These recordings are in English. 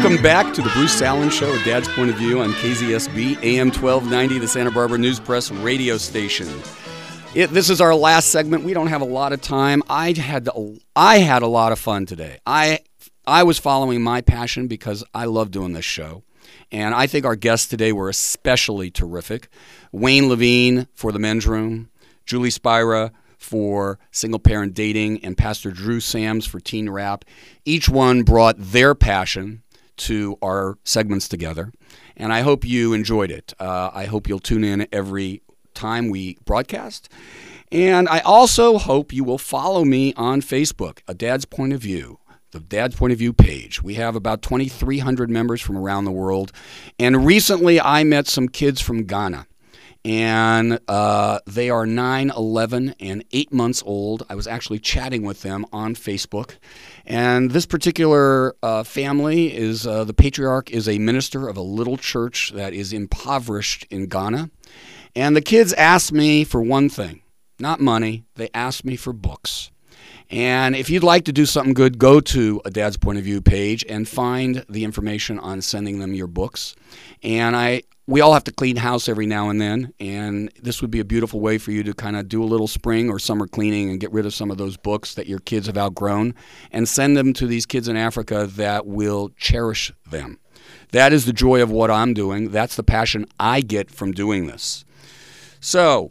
Welcome back to the Bruce Allen Show, A Dad's Point of View on KZSB, AM 1290, the Santa Barbara News Press radio station. This is our last segment. We don't have a lot of time. I had a lot of fun today. I was following my passion because I love doing this show. And I think our guests today were especially terrific. Wayne Levine for The Men's Room, Julie Spira for Single Parent Dating, and Pastor Drew Sams for Teen Rap. Each one brought their passion to our segments together, and I hope you enjoyed it. I hope you'll tune in every time we broadcast, and I also hope you will follow me on Facebook, A Dad's Point of View, the Dad's Point of View page. We have about 2,300 members from around the world, and recently I met some kids from Ghana. And they are 9, 11, and 8 months old. I was actually chatting with them on Facebook. And this particular family is, the patriarch is a minister of a little church that is impoverished in Ghana. And the kids asked me for one thing, not money. They asked me for books. And if you'd like to do something good, go to A Dad's Point of View page and find the information on sending them your books. And we all have to clean house every now and then, and this would be a beautiful way for you to kind of do a little spring or summer cleaning and get rid of some of those books that your kids have outgrown and send them to these kids in Africa that will cherish them. That is the joy of what I'm doing. That's the passion I get from doing this. So,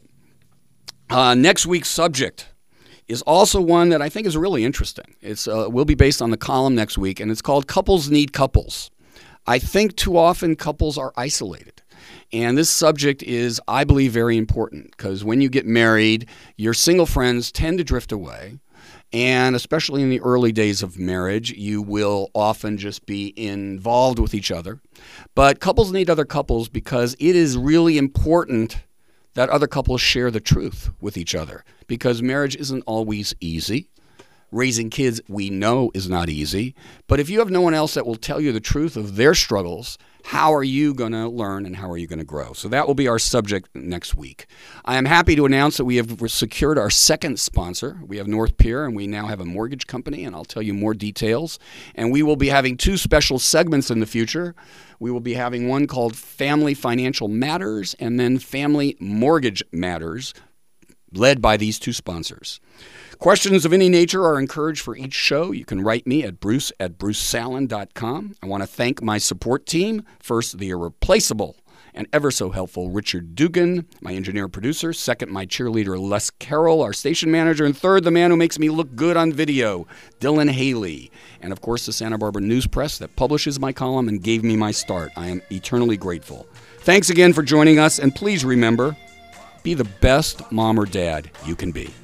next week's subject is also one that I think is really interesting. It will be based on the column next week, and it's called Couples Need Couples. I think too often couples are isolated. And this subject is, I believe, very important because when you get married, your single friends tend to drift away. And especially in the early days of marriage, you will often just be involved with each other. But couples need other couples because it is really important that other couples share the truth with each other because marriage isn't always easy. Raising kids, we know, is not easy. But if you have no one else that will tell you the truth of their struggles, how are you going to learn and how are you going to grow? So that will be our subject next week. I am happy to announce that we have secured our second sponsor. We have North Pier, and we now have a mortgage company, and I'll tell you more details. And we will be having 2 special segments in the future. We will be having one called Family Financial Matters and then Family Mortgage Matters, led by these 2 sponsors. Questions of any nature are encouraged for each show. You can write me at bruce@brucesallon.com. I want to thank my support team. First, the irreplaceable and ever so helpful Richard Dugan, my engineer-producer. Second, my cheerleader Les Carroll, our station manager. And third, the man who makes me look good on video, Dylan Haley. And, of course, the Santa Barbara News Press that publishes my column and gave me my start. I am eternally grateful. Thanks again for joining us, and please remember, be the best mom or dad you can be.